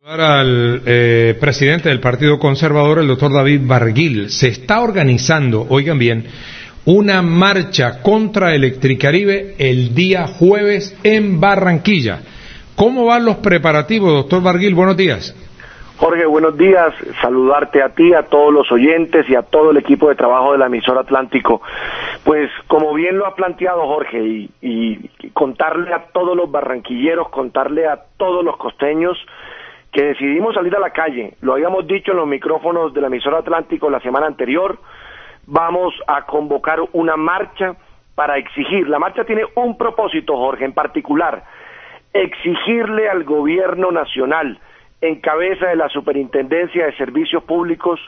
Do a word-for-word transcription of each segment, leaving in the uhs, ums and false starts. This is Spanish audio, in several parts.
Al eh, presidente del Partido Conservador, el doctor David Barguil. Se está organizando, oigan bien, una marcha contra Electricaribe el día jueves en Barranquilla. ¿Cómo van los preparativos, doctor Barguil? Buenos días. Jorge, buenos días. Saludarte a ti, a todos los oyentes y a todo el equipo de trabajo de la emisora Atlántico. Pues como bien lo ha planteado Jorge, y, y contarle a todos los barranquilleros, contarle a todos los costeños que decidimos salir a la calle. Lo habíamos dicho en los micrófonos de la emisora Atlántico la semana anterior. Vamos a convocar una marcha para exigir. La marcha tiene un propósito, Jorge, en particular: exigirle al gobierno nacional, en cabeza de la Superintendencia de Servicios Públicos,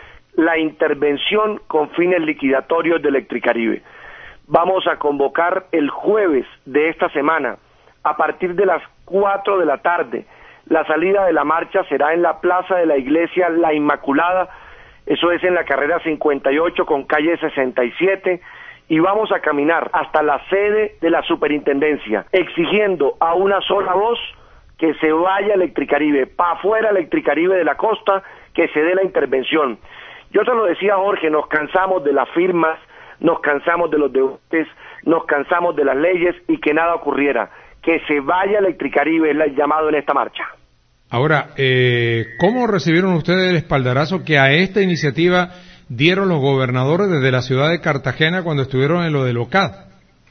la intervención con fines liquidatorios de Electricaribe. Vamos a convocar el jueves de esta semana, a partir de las cuatro de la tarde. La salida de la marcha será en la plaza de la iglesia La Inmaculada, eso es en la carrera cincuenta y ocho con calle sesenta y siete, y vamos a caminar hasta la sede de la superintendencia, exigiendo a una sola voz que se vaya Electricaribe, para afuera Electricaribe de la costa, que se dé la intervención. Yo te lo decía, Jorge, nos cansamos de las firmas, nos cansamos de los debates, nos cansamos de las leyes y que nada ocurriera. Que se vaya Electricaribe es el llamado en esta marcha. Ahora, eh, ¿cómo recibieron ustedes el espaldarazo que a esta iniciativa dieron los gobernadores desde la ciudad de Cartagena cuando estuvieron en lo del O C A D?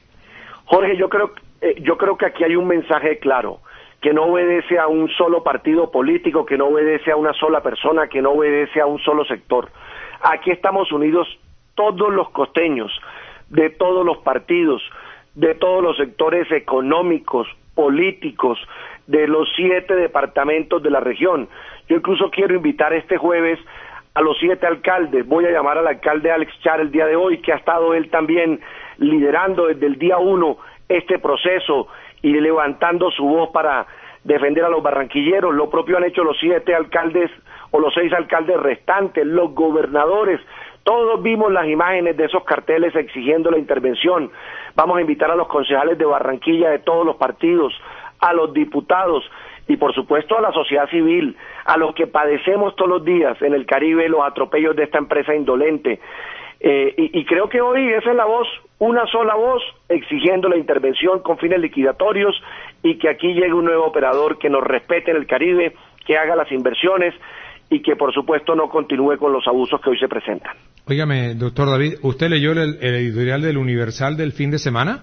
Jorge, yo creo, eh, yo creo que aquí hay un mensaje claro, que no obedece a un solo partido político, que no obedece a una sola persona, que no obedece a un solo sector. Aquí estamos unidos todos los costeños, de todos los partidos, de todos los sectores económicos, políticos, de los siete departamentos de la región. Yo incluso quiero invitar este jueves a los siete alcaldes. Voy a llamar al alcalde Alex Char el día de hoy, que ha estado él también liderando desde el día uno este proceso y levantando su voz para defender a los barranquilleros. Lo propio han hecho los siete alcaldes o los seis alcaldes restantes, los gobernadores. Todos vimos las imágenes de esos carteles exigiendo la intervención. Vamos a invitar a los concejales de Barranquilla de todos los partidos, a los diputados y por supuesto a la sociedad civil, a los que padecemos todos los días en el Caribe los atropellos de esta empresa indolente. Eh, y, y creo que hoy esa es la voz, una sola voz, exigiendo la intervención con fines liquidatorios y que aquí llegue un nuevo operador que nos respete en el Caribe, que haga las inversiones y que por supuesto no continúe con los abusos que hoy se presentan. Óigame, doctor David, ¿usted leyó el, el editorial del Universal del fin de semana?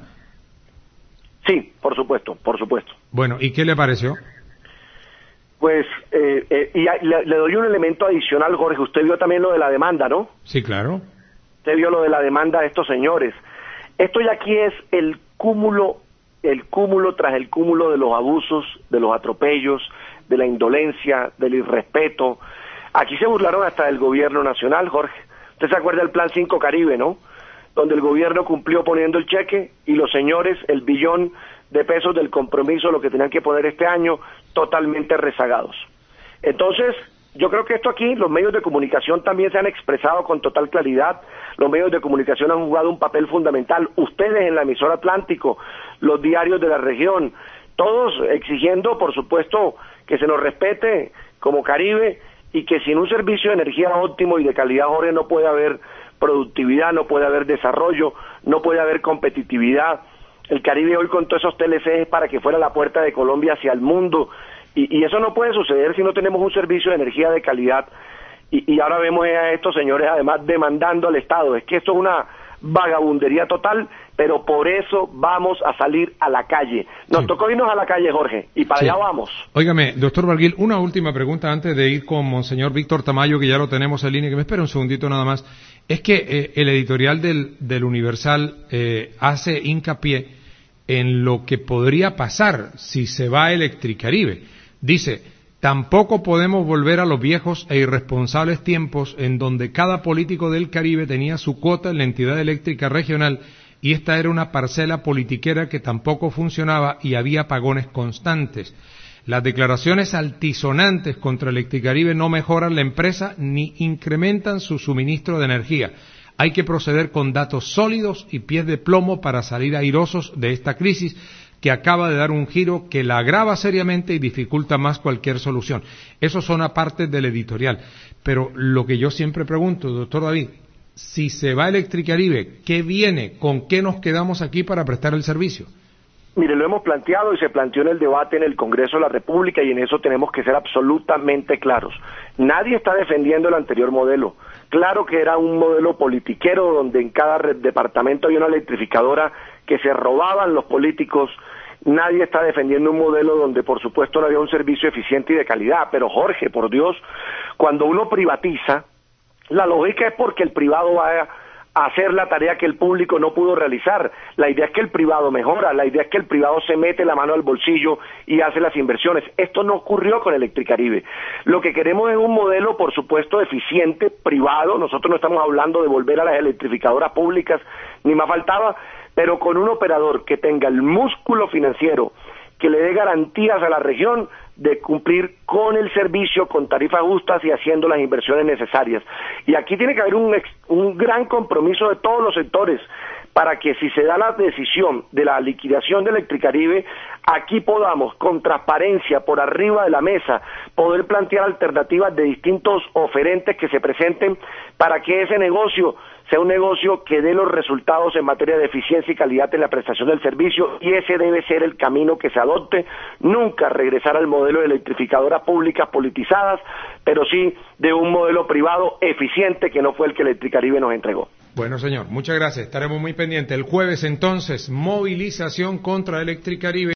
Sí, por supuesto, por supuesto. Bueno, ¿y qué le pareció? Pues, eh, eh, y le, le doy un elemento adicional, Jorge. Usted vio también lo de la demanda, ¿no? Sí, claro. Usted vio lo de la demanda de estos señores. Esto ya aquí es el cúmulo, el cúmulo tras el cúmulo de los abusos, de los atropellos, de la indolencia, del irrespeto. Aquí se burlaron hasta del gobierno nacional, Jorge. Usted se acuerda del Plan cinco Caribe, ¿no? Donde el gobierno cumplió poniendo el cheque y los señores, el billón de pesos del compromiso, lo que tenían que poner este año, totalmente rezagados. Entonces, yo creo que esto aquí, los medios de comunicación también se han expresado con total claridad. Los medios de comunicación han jugado un papel fundamental. Ustedes en la emisora Atlántico, los diarios de la región, todos exigiendo, por supuesto, que se nos respete como Caribe y que sin un servicio de energía óptimo y de calidad, Jorge, no puede haber productividad, no puede haber desarrollo, no puede haber competitividad. El Caribe hoy con todos esos T L C es para que fuera la puerta de Colombia hacia el mundo y, y eso no puede suceder si no tenemos un servicio de energía de calidad y, y ahora vemos a estos señores además demandando al Estado. Es que esto es una vagabundería total, pero por eso vamos a salir a la calle. Nos sí. tocó irnos a la calle, Jorge, y para sí. allá vamos. Óigame, doctor Barguil, una última pregunta antes de ir con Monseñor Víctor Tamayo, que ya lo tenemos en línea, que me espera un segundito nada más. Es que eh, el editorial del, del Universal eh, hace hincapié en lo que podría pasar si se va a Electricaribe. Dice: tampoco podemos volver a los viejos e irresponsables tiempos en donde cada político del Caribe tenía su cuota en la entidad eléctrica regional y esta era una parcela politiquera que tampoco funcionaba y había apagones constantes. Las declaraciones altisonantes contra Electricaribe no mejoran la empresa ni incrementan su suministro de energía. Hay que proceder con datos sólidos y pies de plomo para salir airosos de esta crisis. que acaba de dar un giro que la agrava seriamente y dificulta más cualquier solución. Eso son aparte del editorial. Pero lo que yo siempre pregunto, doctor David, si se va Electricaribe, ¿qué viene? ¿Con qué nos quedamos aquí para prestar el servicio? Mire, lo hemos planteado y se planteó en el debate en el Congreso de la República y en eso tenemos que ser absolutamente claros. Nadie está defendiendo el anterior modelo. Claro que era un modelo politiquero donde en cada departamento había una electrificadora que se robaban los políticos. Nadie está defendiendo un modelo donde por supuesto no había un servicio eficiente y de calidad. Pero Jorge, por Dios, cuando uno privatiza, la lógica es porque el privado va a hacer la tarea que el público no pudo realizar. La idea es que el privado mejora, la idea es que el privado se mete la mano al bolsillo y hace las inversiones. Esto no ocurrió con Electricaribe. Lo que queremos es un modelo, por supuesto, eficiente, privado. Nosotros no estamos hablando de volver a las electrificadoras públicas, ni más faltaba, pero con un operador que tenga el músculo financiero, que le dé garantías a la región de cumplir con el servicio, con tarifas justas y haciendo las inversiones necesarias. Y aquí tiene que haber un, ex, un gran compromiso de todos los sectores para que si se da la decisión de la liquidación de Electricaribe, aquí podamos, con transparencia, por arriba de la mesa, poder plantear alternativas de distintos oferentes que se presenten para que ese negocio sea un negocio que dé los resultados en materia de eficiencia y calidad en la prestación del servicio, y ese debe ser el camino que se adopte. Nunca regresar al modelo de electrificadoras públicas politizadas, pero sí de un modelo privado eficiente que no fue el que Electricaribe nos entregó. Bueno, señor, muchas gracias. Estaremos muy pendientes. El jueves, entonces, movilización contra Electricaribe.